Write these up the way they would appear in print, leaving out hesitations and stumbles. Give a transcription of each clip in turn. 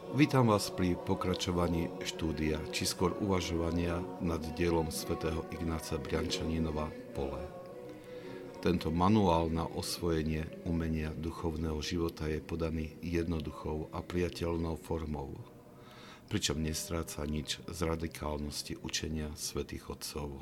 Vítam vás pri pokračovaní štúdia, či skôr uvažovania nad dielom svätého Ignáca Briančaninova Pole. Tento manuál na osvojenie umenia duchovného života je podaný jednoduchou a priateľnou formou, pričom nestráca nič z radikálnosti učenia svätých otcov.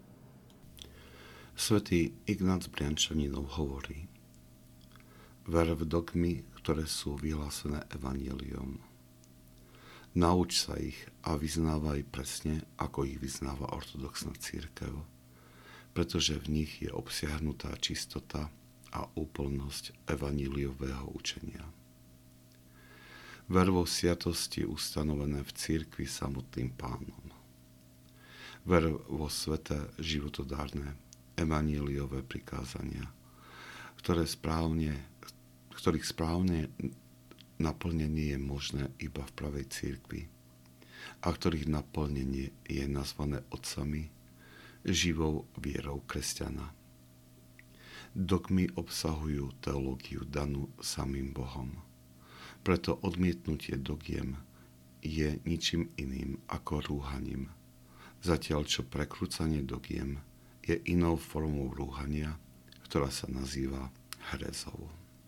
Svätý Ignác Briančaninov hovorí: ver v dogmy, ktoré sú vyhlásené evanjeliom. Nauč sa ich a vyznávaj presne, ako ich vyznáva ortodoxná cirkev, pretože v nich je obsiahnutá čistota a úplnosť evanjeliového učenia. Ver vo sviatosti ustanovené v cirkvi samotným Pánom. Ver vo sveté životodárne evanjeliové prikázania, ktorých správne naplnenie je možné iba v pravej cirkvi a ktorých naplnenie je nazvané otcami živou vierou kresťana. Dogmy obsahujú teológiu danú samým Bohom. Preto odmietnutie dogiem je ničím iným ako rúhaním, zatiaľ čo prekrúcanie dogiem je inou formou rúhania, ktorá sa nazýva herezou.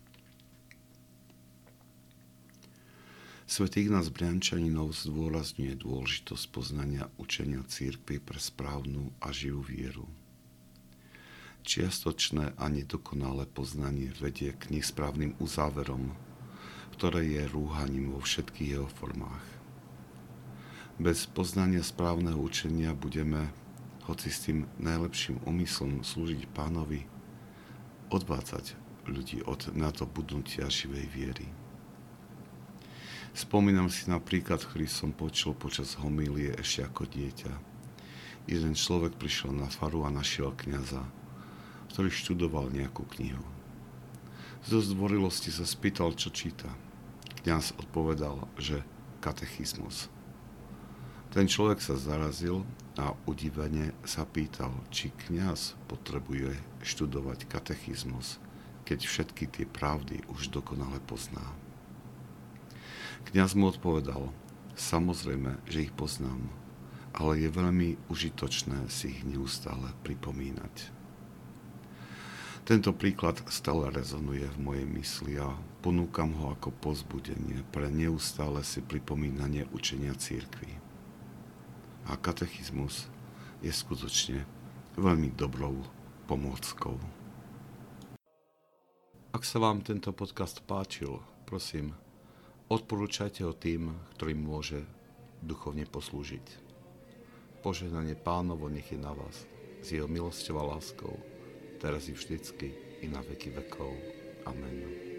Svätý Ignác Briančaninov zdôrazňuje dôležitosť poznania učenia cirkvi pre správnu a živú vieru. Čiastočné a nedokonalé poznanie vedie k nesprávnym uzáverom, ktoré je rúhaním vo všetkých jeho formách. Bez poznania správneho učenia budeme, hoci s tým najlepším úmyslom slúžiť Pánovi, odvádzať ľudí od nadobudnutia živej viery. Spomínam si na príklad, ktorý som počul počas homílie ešte ako dieťa. Jeden človek prišiel na faru a našiel kňaza, ktorý študoval nejakú knihu. Zo zdvorilosti sa spýtal, čo číta. Kňaz odpovedal, že katechizmus. Ten človek sa zarazil a udivene sa pýtal, či kňaz potrebuje študovať katechizmus, keď všetky tie pravdy už dokonale pozná. Kňaz mu odpovedal: samozrejme, že ich poznám, ale je veľmi užitočné si ich neustále pripomínať. Tento príklad stále rezonuje v mojej mysli a ponúkam ho ako povzbudenie pre neustále si pripomínanie učenia cirkvi. A katechizmus je skutočne veľmi dobrou pomôckou. Ak sa vám tento podcast páčil, prosím, odporúčajte ho tým, ktorým môže duchovne poslúžiť. Požehnanie Pánovo nech je na vás, s jeho milosťou a láskou, teraz i vždycky, i na veky vekov. Amen.